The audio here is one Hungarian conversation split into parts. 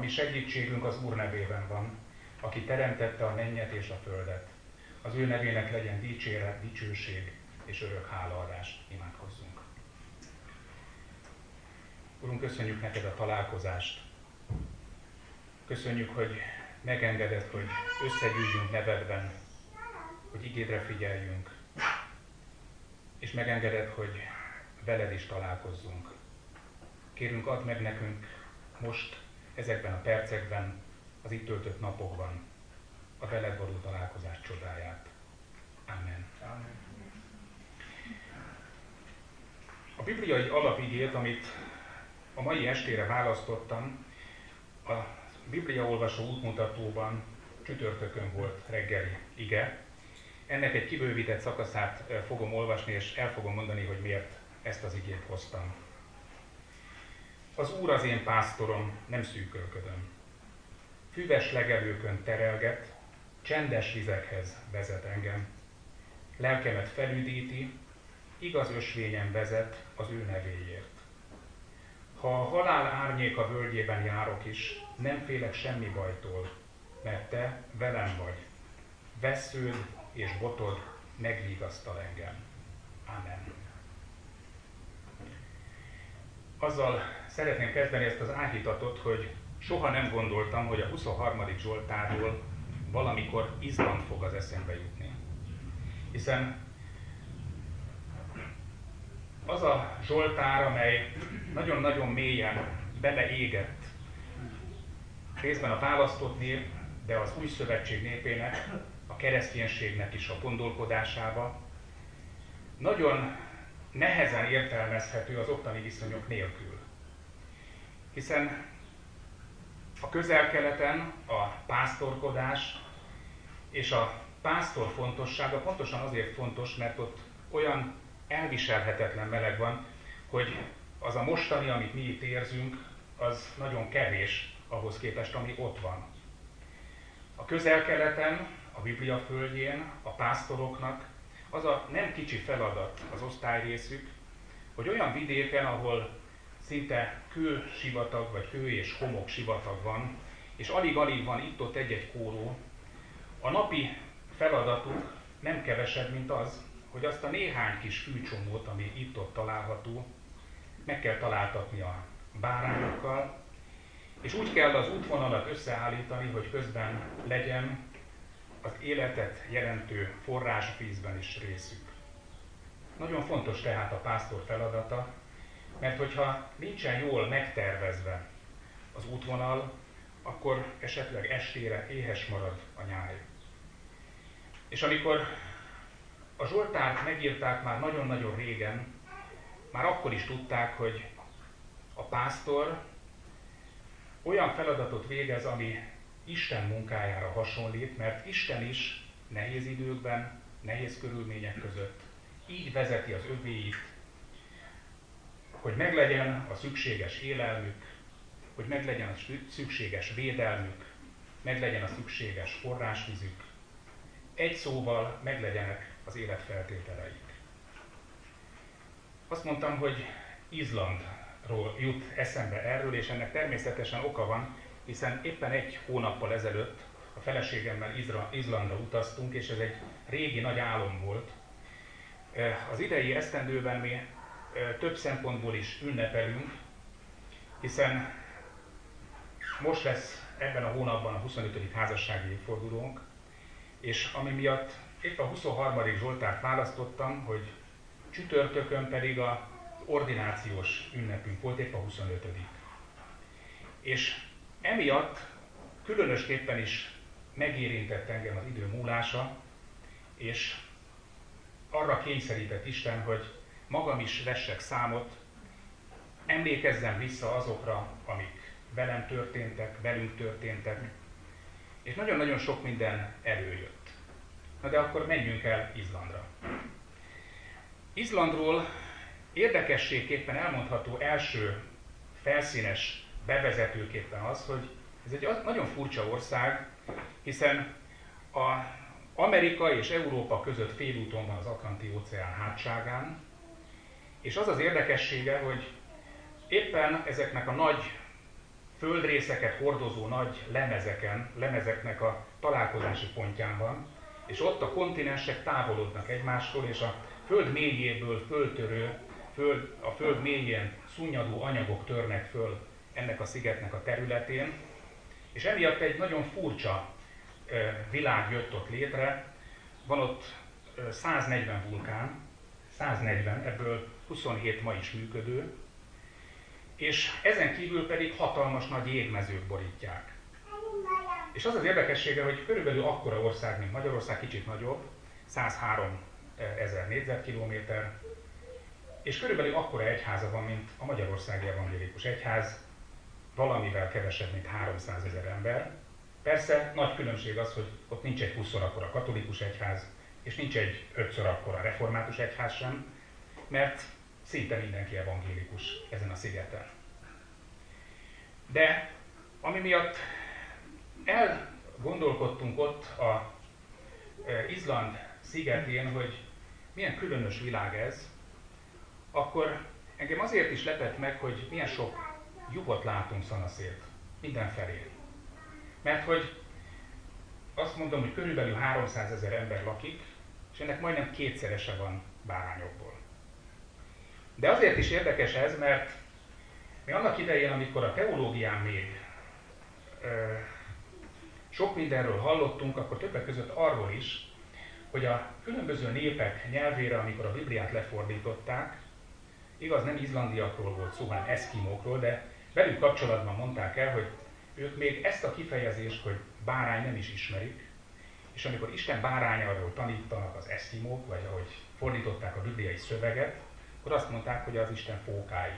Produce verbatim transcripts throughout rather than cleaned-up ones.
mi segítségünk az Úr nevében van, aki teremtette a mennyet és a földet. Az ő nevének legyen dicséret, dicsőség és örök hálaadás. Imádkozzunk. Urunk, köszönjük neked a találkozást. Köszönjük, hogy megengeded, hogy összegyűjjünk nevedben, hogy igédre figyeljünk, és megengeded, hogy veled is találkozzunk. Kérünk, add meg nekünk most, ezekben a percekben, az itt töltött napokban a veled való találkozás csodáját. Amen. Amen. A bibliai alapigét, amit a mai estére választottam, a bibliaolvasó útmutatóban csütörtökön volt reggeli ige. Ennek egy kibővített szakaszát fogom olvasni, és el fogom mondani, hogy miért ezt az igét hoztam. Az Úr az én pásztorom, nem szűkölködöm. Füves legelőkön terelget, csendes vizekhez vezet engem. Lelkemet felüdíti, igaz ösvényen vezet az ő nevéért. Ha a halál árnyéka völgyében járok is, nem félek semmi bajtól, mert te velem vagy. Vessződ és botod megvigasztal engem. Amen. Azzal szeretném kezdeni ezt az áhítatot, hogy soha nem gondoltam, hogy a huszonharmadik Zsoltárról valamikor Izland fog az eszembe jutni. Hiszen az a Zsoltár, amely nagyon-nagyon mélyen beleégett részben a választott nép, de az új szövetség népének, a kereszténységnek is a gondolkodásába, nagyon nehezen értelmezhető az ottani viszonyok nélkül. Hiszen a Közel-Keleten a pásztorkodás és a pásztor fontossága pontosan azért fontos, mert ott olyan elviselhetetlen meleg van, hogy az a mostani, amit mi itt érzünk, az nagyon kevés ahhoz képest, ami ott van. A Közel-Keleten, a Biblia földjén, a pásztoroknak az a nem kicsi feladat az osztályrészük, hogy olyan vidéken, ahol szinte kősivatag, vagy kő és homok sivatag van, és alig-alig van itt-ott egy-egy kóró, a napi feladatuk nem kevesebb, mint az, hogy azt a néhány kis fűcsomót, ami itt-ott található, meg kell találtatni a bárányokkal, és úgy kell az útvonalat összeállítani, hogy közben legyen az életet jelentő forrásvízben is részük. Nagyon fontos tehát a pásztor feladata, mert hogyha nincsen jól megtervezve az útvonal, akkor esetleg estére éhes marad a nyáj. És amikor a Zsoltárt megírták már nagyon-nagyon régen, már akkor is tudták, hogy a pásztor olyan feladatot végez, ami Isten munkájára hasonlít, mert Isten is nehéz időkben, nehéz körülmények között így vezeti az övéit, hogy meglegyen a szükséges élelmük, hogy meglegyen a szükséges védelmük, meglegyen a szükséges forrásvízük, egy szóval meglegyenek az életfeltételeik. Azt mondtam, hogy Izlandról jut eszembe erről, és ennek természetesen oka van, hiszen éppen egy hónappal ezelőtt a feleségemmel Izlandra utaztunk, és ez egy régi nagy álom volt. Az idei esztendőben mi több szempontból is ünnepelünk, hiszen most lesz ebben a hónapban a huszonötödik házassági évfordulónk, és ami miatt épp a huszonharmadik Zsoltárt választottam, hogy csütörtökön pedig az ordinációs ünnepünk volt, épp a huszonötödik. És emiatt különösképpen is megérintett engem az idő múlása, és arra kényszerített Isten, hogy magam is vessek számot, emlékezzem vissza azokra, amik velem történtek, velünk történtek, és nagyon-nagyon sok minden előjött. Na de akkor menjünk el Izlandra. Izlandról érdekességképpen elmondható első felszínes bevezetőképpen az, hogy ez egy nagyon furcsa ország, hiszen az Amerika és Európa között félúton van az Atlanti-óceán hátságán, és az az érdekessége, hogy éppen ezeknek a nagy földrészeket hordozó nagy lemezeken, lemezeknek a találkozási pontján van, és ott a kontinensek távolodnak egymástól, és a föld mélyéből föltörő, föld, a föld mélyén szunnyadó anyagok törnek föl ennek a szigetnek a területén, és emiatt egy nagyon furcsa világ jött ott létre. Van ott száznegyven vulkán, száznegyven, ebből huszonhét ma is működő, és ezen kívül pedig hatalmas nagy jégmezők borítják. És az az érdekessége, hogy körülbelül akkora ország, mint Magyarország, kicsit nagyobb, százhárom ezer négyzetkilométer, és körülbelül akkora egyháza van, mint a Magyarországi Evangélikus Egyház, valamivel kevesebb, mint háromszázezer ember. Persze nagy különbség az, hogy ott nincs egy húszszor akkora katolikus egyház, és nincs egy ötször akkora református egyház sem, mert szinte mindenki evangélikus ezen a szigeten. De ami miatt elgondolkodtunk ott a Izland szigetén, hogy milyen különös világ ez, akkor engem azért is lepett meg, hogy milyen sok lyukat látunk szanaszét mindenfelé. Mert hogy azt mondom, hogy körülbelül háromszázezer ember lakik, és ennek majdnem kétszerese van bárányokból. De azért is érdekes ez, mert mi annak idején, amikor a teológián még ö, sok mindenről hallottunk, akkor többek között arról is, hogy a különböző népek nyelvére, amikor a Bibliát lefordították, igaz, nem izlandiakról volt szó, hanem eszkimókról, de velük kapcsolatban mondták el, hogy ők még ezt a kifejezést, hogy bárány nem is ismerik, és amikor Isten bárányáról tanítanak az eszkimók, vagy ahogy fordították a bibliai szöveget, akkor azt mondták, hogy az Isten fókái.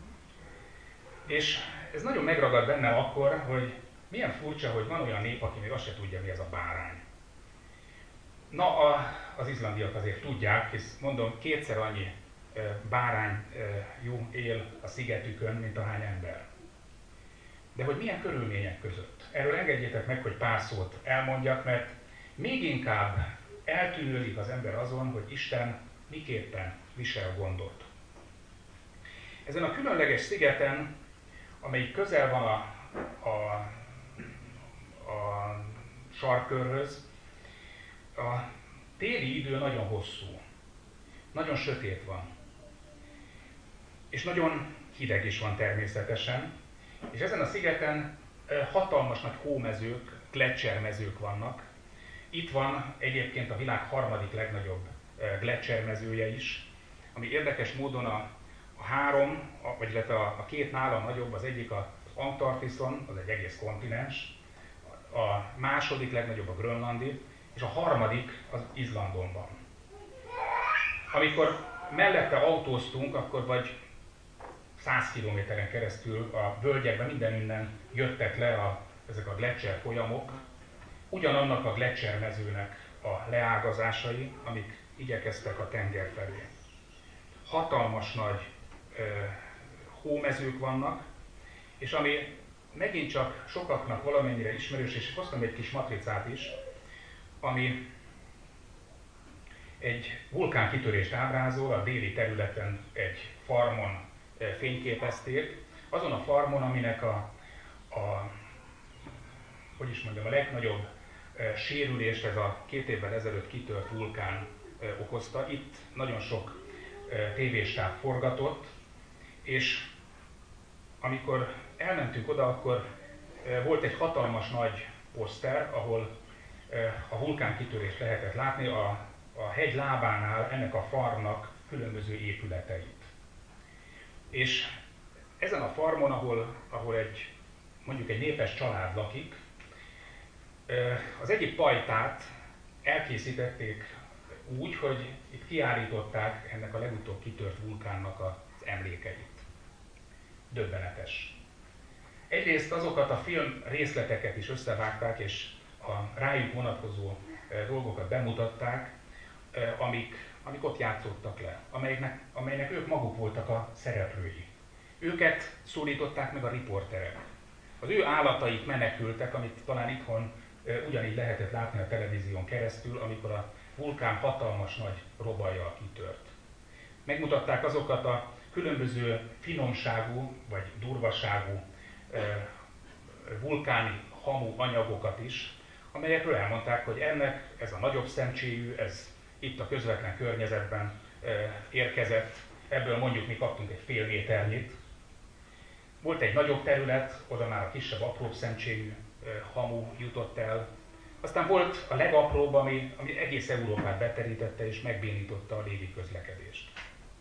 És ez nagyon megragad bennem akkor, hogy milyen furcsa, hogy van olyan nép, aki még azt se tudja, mi ez a bárány. Na, a, az izlandiak azért tudják, hisz mondom, kétszer annyi e, bárányjú e, él a szigetükön, mint ahány ember. De hogy milyen körülmények között? Erről engedjétek meg, hogy pár szót elmondjak, mert még inkább eltűnődik az ember azon, hogy Isten miképpen visel gondot. Ezen a különleges szigeten, amelyik közel van a, a, a sarkkörhöz, a téli idő nagyon hosszú, nagyon sötét van, és nagyon hideg is van természetesen, és ezen a szigeten hatalmas nagy hómezők, gleccsermezők vannak. Itt van egyébként a világ harmadik legnagyobb gleccsermezője is, ami érdekes módon a, a három, vagy illetve a, a két nála nagyobb, az egyik az Antarktiszon, az egy egész kontinens, a második legnagyobb a grönlandi, és a harmadik az Izlandon van. Amikor mellette autóztunk, akkor vagy száz kilométeren keresztül a völgyekben mindenünnen jöttek le a, ezek a gleccser folyamok, ugyanannak a gleccsermezőnek a leágazásai, amik igyekeztek a tenger felé. Hatalmas nagy ö, hómezők vannak, és ami megint csak sokaknak valamennyire ismerős, és hoztam egy kis matricát is, ami egy vulkánkitörést ábrázol, a déli területen egy farmon fényképezték. Azon a farmon, aminek a, a, hogy is mondjam, a legnagyobb e, sérülést ez a két évvel ezelőtt kitört vulkán e, okozta. Itt nagyon sok e, tévéstáv forgatott, és amikor elmentünk oda, akkor e, volt egy hatalmas nagy poszter, ahol e, a vulkánkitörést lehetett látni, a, a hegy lábánál ennek a farmnak különböző épületeit. És ezen a farmon, ahol, ahol egy, mondjuk egy népes család lakik, az egyik pajtát elkészítették úgy, hogy itt kiállították ennek a legutóbb kitört vulkánnak az emlékeit. Döbbenetes. Egyrészt azokat a film részleteket is összevágták, és a rájuk vonatkozó dolgokat bemutatták, amik, amik ott játszottak le, amelynek, amelynek ők maguk voltak a szereplői. Őket szólították meg a riporterek. Az ő állataik menekültek, amit talán itthon e, ugyanígy lehetett látni a televízión keresztül, amikor a vulkán hatalmas nagy robajjal kitört. Megmutatták azokat a különböző finomságú vagy durvaságú e, vulkáni hamu anyagokat is, amelyekről elmondták, hogy ennek ez a nagyobb szemcséjű, ez itt a közvetlen környezetben érkezett, ebből mondjuk mi kaptunk egy fél méternyit. Volt egy nagyobb terület, oda már a kisebb, apróbb szemcséjű hamu jutott el. Aztán volt a legapróbb, ami, ami egész Európát beterítette és megbénította a légi közlekedést.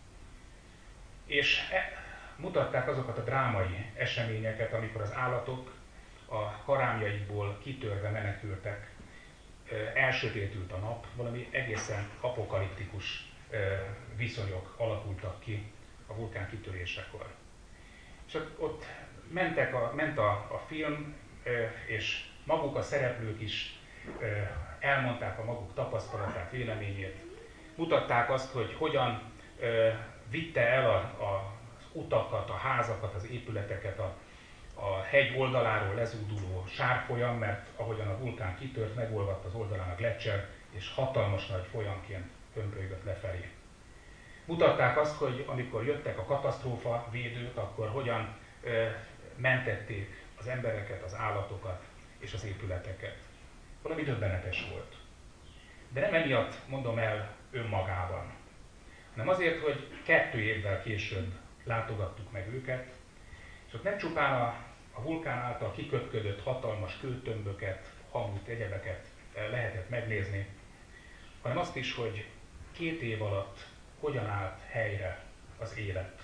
És e, mutatták azokat a drámai eseményeket, amikor az állatok a karámjaikból kitörve menekültek, elsötétült a nap, valami egészen apokaliptikus viszonyok alakultak ki a vulkán kitörésekor. És ott, ott mentek a, ment a, a film, és maguk a szereplők is elmondták a maguk tapasztalatát, véleményét. Mutatták azt, hogy hogyan vitte el a, a, az utakat, a házakat, az épületeket a, a hegy oldaláról lezúduló sárfolyam, mert ahogyan a vulkán kitört, megolvadt az oldalán a gletszer, és hatalmas nagy folyamként hömpölygött lefelé. Mutatták azt, hogy amikor jöttek a katasztrófa védők, akkor hogyan ö, mentették az embereket, az állatokat és az épületeket. Valami döbbenetes volt. De nem emiatt mondom el önmagában, hanem azért, hogy kettő évvel később látogattuk meg őket, és ott nem csupán a, a vulkán által kiköpködött hatalmas kőtömböket, hamut, egyebeket lehetett megnézni, hanem azt is, hogy két év alatt hogyan állt helyre az élet.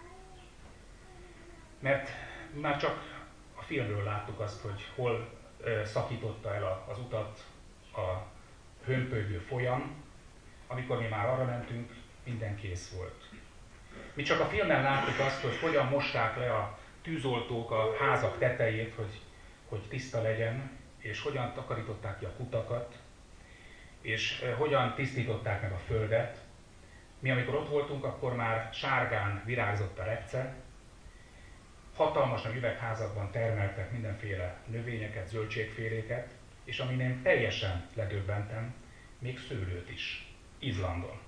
Mert már csak a filmről láttuk azt, hogy hol ö, szakította el az utat a hömpölygő folyam, amikor mi már arra mentünk, minden kész volt. Mi csak a filmen láttuk azt, hogy hogyan mosták le a tűzoltók a házak tetejét, hogy, hogy tiszta legyen, és hogyan takarították ki a kutakat, és hogyan tisztították meg a földet. Mi, amikor ott voltunk, akkor már sárgán virágzott a repce, hatalmas nagy üvegházakban termeltek mindenféle növényeket, zöldségféléket, és amin én teljesen ledöbbentem, még szőlőt is, Izlandon.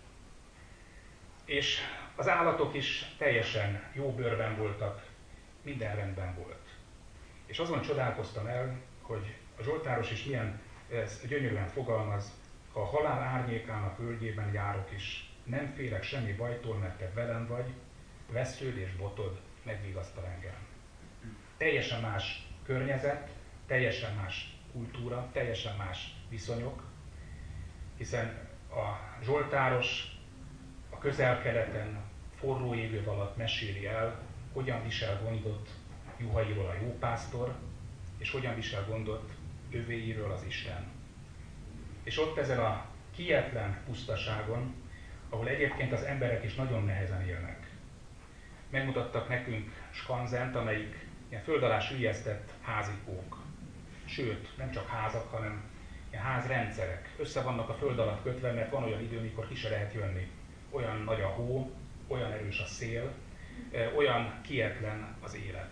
És az állatok is teljesen jó bőrben voltak, minden rendben volt. És azon csodálkoztam el, hogy a Zsoltáros is milyen gyönyörűen fogalmaz, ha a halál árnyékának völgyében járok is, nem félek semmi bajtól, mert te velem vagy, vessződ és botod megvigasztal engem. Teljesen más környezet, teljesen más kultúra, teljesen más viszonyok, hiszen a Zsoltáros a Közel-Keleten forró égő alatt meséli el, hogyan visel gondot juhairól a jópásztor, és hogyan visel gondot övéiről az Isten. És ott ezen a kietlen pusztaságon, ahol egyébként az emberek is nagyon nehezen élnek. Megmutattak nekünk skanzent, amelyik ilyen föld alá süllyesztett házikók. Sőt, nem csak házak, hanem ilyen házrendszerek. Össze vannak a föld alatt kötve, mert van olyan idő, mikor ki se lehet jönni. Olyan nagy a hó, olyan erős a szél, olyan kietlen az élet.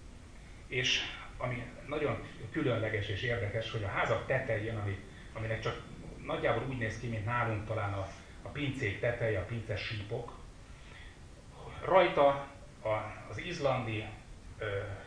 És ami nagyon különleges és érdekes, hogy a házak tetején, ami, aminek csak nagyjából úgy néz ki, mint nálunk talán a, a pincék teteje, a pinces sípok, rajta a, az izlandi ö,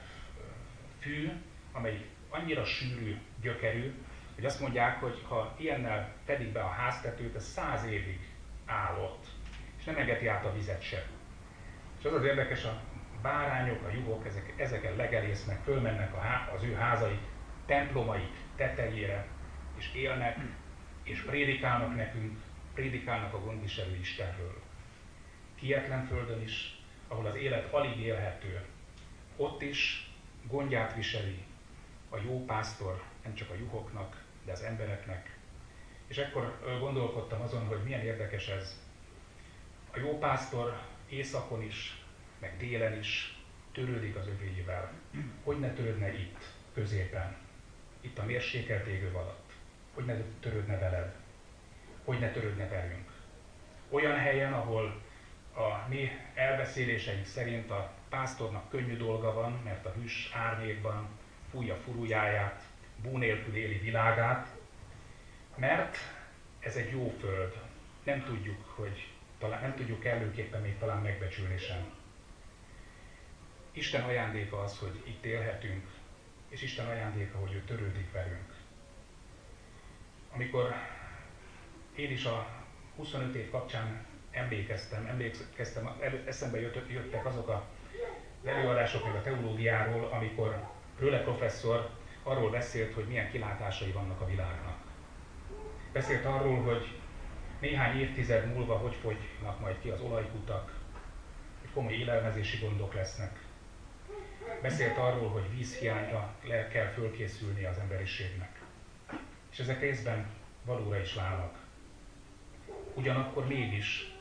fű, amely annyira sűrű, gyökerű, hogy azt mondják, hogy ha ilyennel fedik be a háztetőt, ez száz évig áll ott, és nem engedi át a vizet se. És az az érdekes, a bárányok, a juhok, ezek, ezeken legelésznek, fölmennek a há, az ő házaik, templomaik tetejére, és élnek, és prédikálnak nekünk, prédikálnak a gondviselő Istenről. Kietlen földön is, ahol az élet alig élhető, ott is gondját viseli a jó pásztor, nem csak a juhoknak, de az embereknek. És ekkor gondolkodtam azon, hogy milyen érdekes ez. A jó pásztor északon is, meg délen is törődik az övéivel. Hogy ne törődne itt, középen, itt a mérsékelt égő alatt? Hogy ne törődne veled? Hogy ne törődne velünk? Olyan helyen, ahol a mi elbeszéléseink szerint a pásztornak könnyű dolga van, mert a hűs árnyékban fújja furujáját, bú nélkül éli világát, mert ez egy jó föld. Nem tudjuk, hogy talán nem tudjuk előképpen még talán megbecsülni sem. Isten ajándéka az, hogy itt élhetünk, és Isten ajándéka, hogy ő törődik velünk. Amikor én is a huszonöt év kapcsán emlékeztem, emlékeztem eszembe jött, jöttek azok a előadások meg a teológiáról, amikor Röle professzor arról beszélt, hogy milyen kilátásai vannak a világnak. Beszélt arról, hogy néhány évtized múlva hogy fogynak majd ki az olajkutak, hogy komoly élelmezési gondok lesznek. Beszélt arról, hogy vízhiányra le kell fölkészülni az emberiségnek. És ezek részben valóra is válnak. Ugyanakkor mégis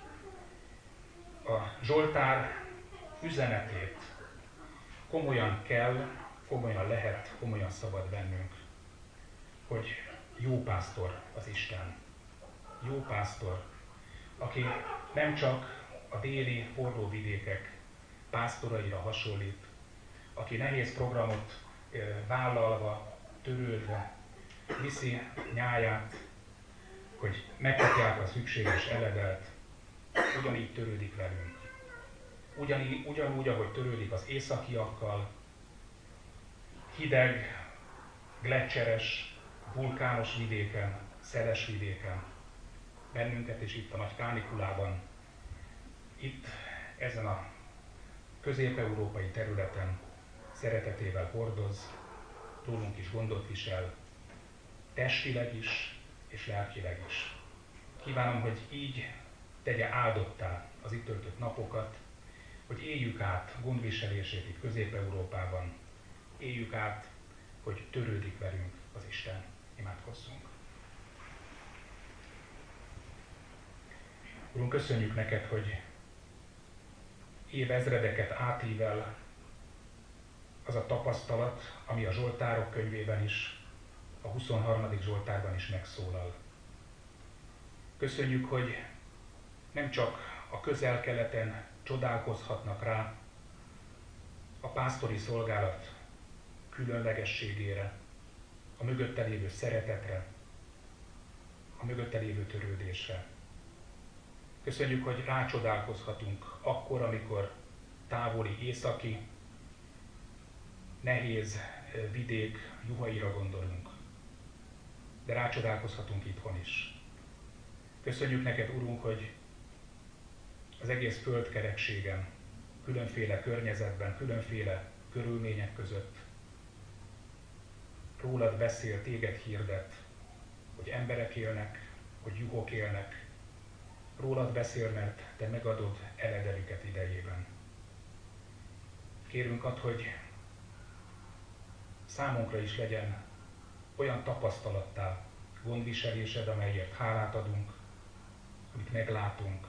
a Zsoltár üzenetét komolyan kell, komolyan lehet, komolyan szabad vennünk, hogy jó pásztor az Isten. Jó pásztor, aki nem csak a déli forró vidékek pásztoraira hasonlít, aki nehéz programot vállalva, törődve viszi nyáját, hogy megkapják a szükséges eledelt, ugyanígy törődik velünk. Ugyanígy, ugyanúgy, ahogy törődik az északiakkal, hideg, gleccseres, vulkános vidéken, szeles vidéken, bennünket és itt a nagy kánikulában, itt ezen a közép-európai területen szeretetével hordoz, rólunk is gondot visel, testileg is és lelkileg is. Kívánom, hogy így tegye áldottá az itt töltött napokat, hogy éljük át gondviselését itt Közép-Európában, éljük át, hogy törődik velünk az Isten. Imádkozzunk. Urunk, köszönjük neked, hogy évezredeket átível az a tapasztalat, ami a Zsoltárok könyvében is, a huszonharmadik Zsoltárban is megszólal. Köszönjük, hogy nem csak a Közel-Keleten csodálkozhatnak rá a pásztori szolgálat különlegességére, a mögötte lévő szeretetre, a mögötte lévő törődésre. Köszönjük, hogy rácsodálkozhatunk akkor, amikor távoli északi, nehéz vidék juhaira gondolunk. De rácsodálkozhatunk itthon is. Köszönjük neked, Urunk, hogy az egész földkerekségen, különféle környezetben, különféle körülmények között rólad beszél, téged hirdet, hogy emberek élnek, hogy juhok élnek. Rólad beszél, mert te megadod eledelüket idejében. Kérünk add, hogy számunkra is legyen olyan tapasztalattá gondviselésed, amelyért hálát adunk, amit meglátunk.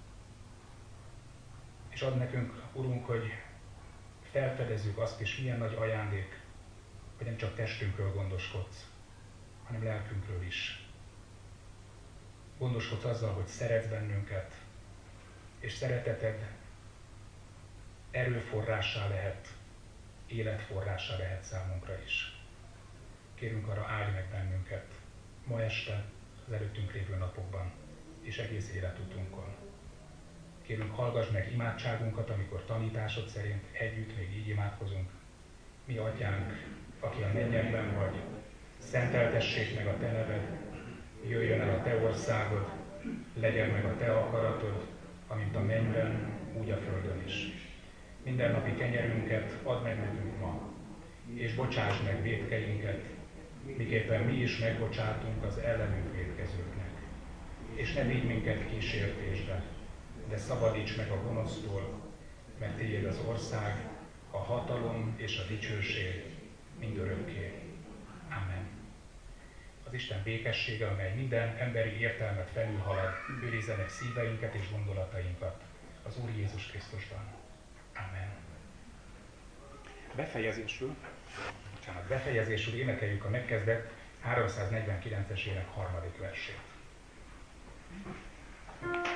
És add nekünk, Urunk, hogy felfedezzük azt is, milyen nagy ajándék, hogy nem csak testünkről gondoskodsz, hanem lelkünkről is. Gondoskodsz azzal, hogy szeretsz bennünket, és szereteted erőforrássá lehet, életforrássá lehet számunkra is. Kérünk arra, áldj meg bennünket ma este, az előttünk lévő napokban és egész életutunkon. Kérünk, hallgass meg imádságunkat, amikor tanításod szerint együtt még így imádkozunk. Mi Atyánk, aki a mennyekben vagy, szenteltessék meg a te neved, jöjjön el a te országod, legyen meg a te akaratod, amint a mennyben, úgy a földön is. Mindennapi kenyerünket add meg nekünk ma, és bocsáss meg vétkeinket, miképpen mi is megbocsátunk az ellenünk vétkezőknek. És ne vigy minket kísértésbe, de szabadíts meg a gonosztól, mert tiéd az ország, a hatalom és a dicsőség mindörökké. Amen. Az Isten békessége, amely minden emberi értelmet felülhalad, őrizze meg szíveinket és gondolatainkat az Úr Jézus Krisztusban. Amen. Befejezésül, bocsánat, befejezésül énekeljük a megkezdett háromszáznegyvenkilences ének harmadik versét.